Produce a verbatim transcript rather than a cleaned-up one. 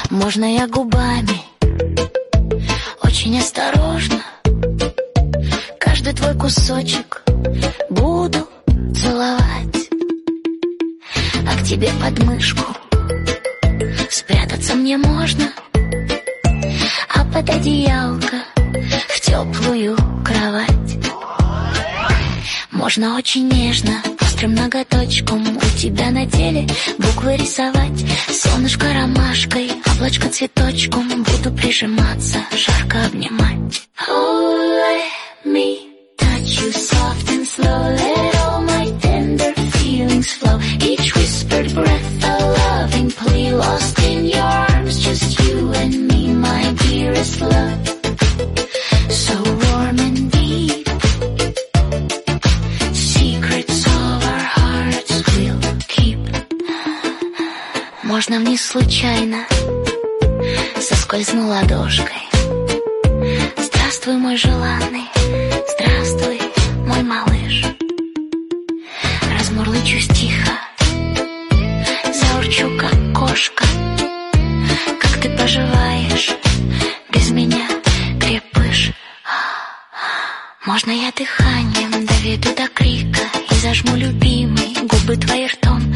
Можно я губами, очень осторожно, каждый твой кусочек буду целовать. А к тебе под мышку спрятаться мне можно, а под одеялко в теплую кровать. Можно очень нежно, острым ноготочком у тебя на теле буквы рисовать. Солнышко ромашкой, облачко цветочком, буду прижиматься, жарко обнимать. Oh, let me touch you soft and slow, let all my tender feelings flow. Each whispered breath a loving plea, lost in your arms, just you and me, my dearest love. So warm and deep, secrets of our hearts we'll keep. Можно вниз случайно, соскользну ладошкой. Здравствуй, мой желанный, здравствуй, мой малыш. Размурлычусь тихо, заурчу, как кошка. Как ты поживаешь, без меня крепыш. Можно я дыханием доведу до крика и зажму, любимый, губы твои ртом.